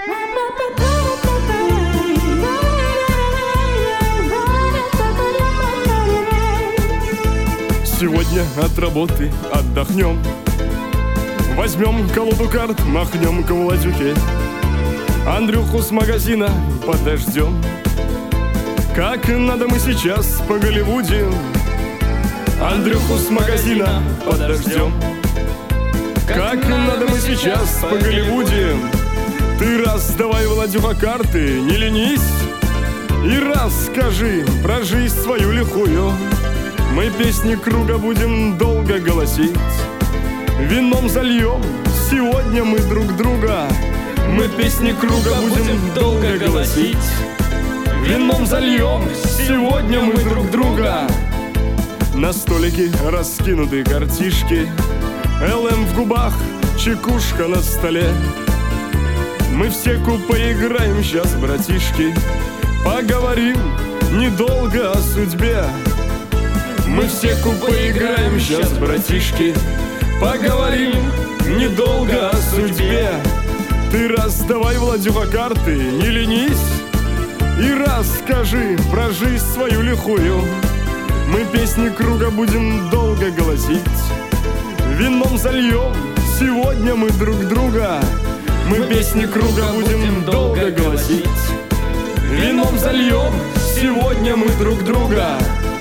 Сегодня от работы отдохнем, возьмем колоду карт, махнем к Владюке, Андрюху с магазина подождем. Как надо мы сейчас по Голливуде, Андрюху с магазина подождем. Как надо мы сейчас по Голливуде. Ты раз давай, Владюха, карты, не ленись, и раз скажи про жизнь свою лихую. Мы песни круга будем долго голосить, вином зальем сегодня мы друг друга. Мы песни круга будем долго голосить, вином зальем сегодня мы друг друга. На столике раскинуты картишки, ЛМ в губах, чекушка на столе. Мы все поиграем сейчас, братишки, поговорим недолго о судьбе. Мы все поиграем сейчас, братишки, поговорим недолго о судьбе. Ты раз давай, Владюха, карты, не ленись, и раз скажи про жизнь свою лихую. Мы песни круга будем долго голосить, вином зальем сегодня мы друг друга. Мы песни круга будем долго голосить, вином зальем сегодня мы друг друга.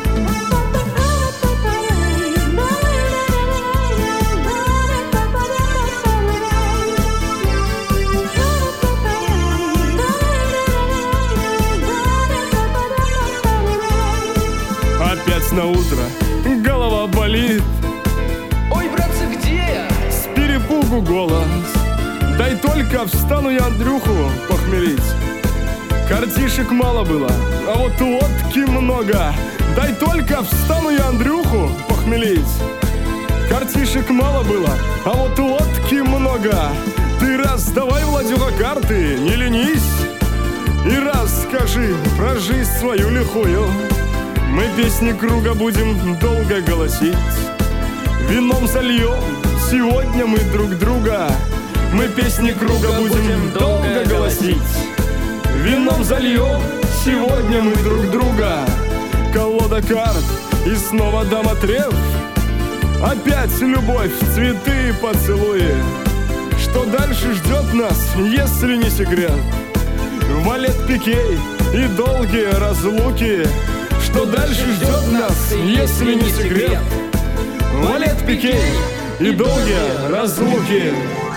Опять на утро голова болит. Ой, братцы, где я? С перепугу голос. Дай только встану я Андрюху похмелить. Картишек мало было, а вот водки много. Дай только встану я Андрюху похмелить. Картишек мало было, а вот водки много. Ты раз давай, Владюха, карты, не ленись, и раз скажи про жизнь свою лихую. Мы песни круга будем долго голосить, вином зальем сегодня мы друг друга. Мы песни круга будем долго голосить, вином зальем сегодня мы друг друга. Колода карт и снова дама треф. Опять любовь, цветы и поцелуи. Что дальше ждет нас, если не секрет? Валет пикей и долгие разлуки. Что дальше ждет нас, если не секрет? Валет пикей и долгие разлуки.